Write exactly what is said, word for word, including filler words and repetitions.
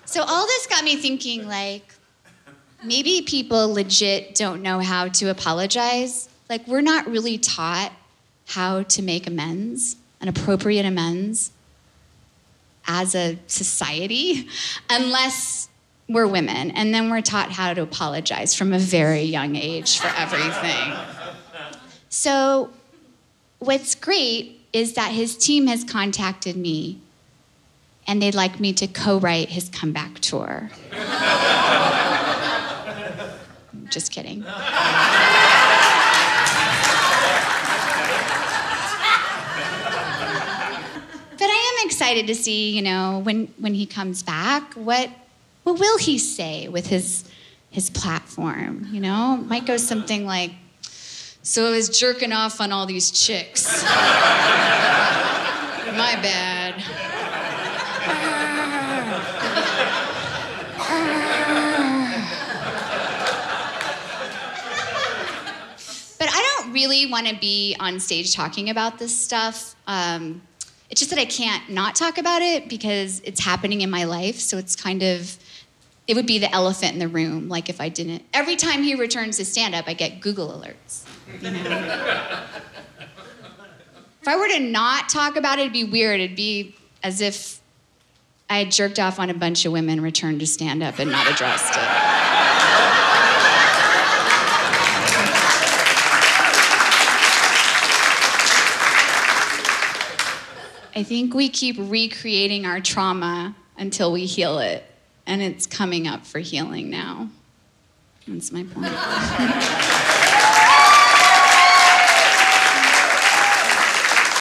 So all this got me thinking, like, maybe people legit don't know how to apologize. Like, we're not really taught how to make amends, an appropriate amends, as a society, unless we're women. And then we're taught how to apologize from a very young age for everything. So what's great is that his team has contacted me and they'd like me to co-write his comeback tour. Just kidding. But I am excited to see, you know, when, when he comes back, what what will he say with his his platform, you know? Might go something like, so I was jerking off on all these chicks. My bad. But I don't really want to be on stage talking about this stuff. Um, it's just that I can't not talk about it because it's happening in my life. So it's kind of, it would be the elephant in the room. Like if I didn't, every time he returns to stand-up, I get Google alerts, you know? If I were to not talk about it, it'd be weird. It'd be as if I had jerked off on a bunch of women, returned to stand-up, and not addressed it. I think we keep recreating our trauma until we heal it, and it's coming up for healing now. That's my point.